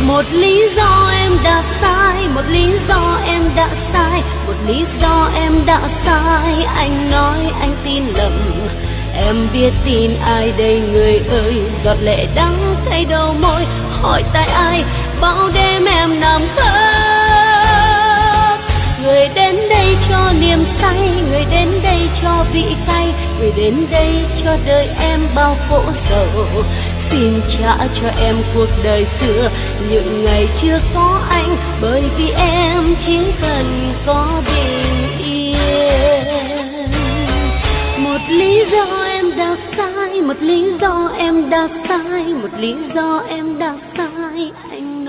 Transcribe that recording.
Một lý do em đã sai, một lý do em đã sai, một lý do em đã sai. Anh nói anh tin lầm, em biết tin ai đây người ơi. Giọt lệ đắng thay đầu môi, hỏi tại ai bao đêm em nằm khóc. Người đến đây cho niềm say, người đến đây cho vị cay, người đến đây cho đời em bao khổ sầu. Xin trả cho em cuộc đời xưa, những ngày chưa có anh, bởi vì em chỉ cần có bình yên. Một lý do em đã sai, một lý do em đã sai, một lý do em đã sai. Anh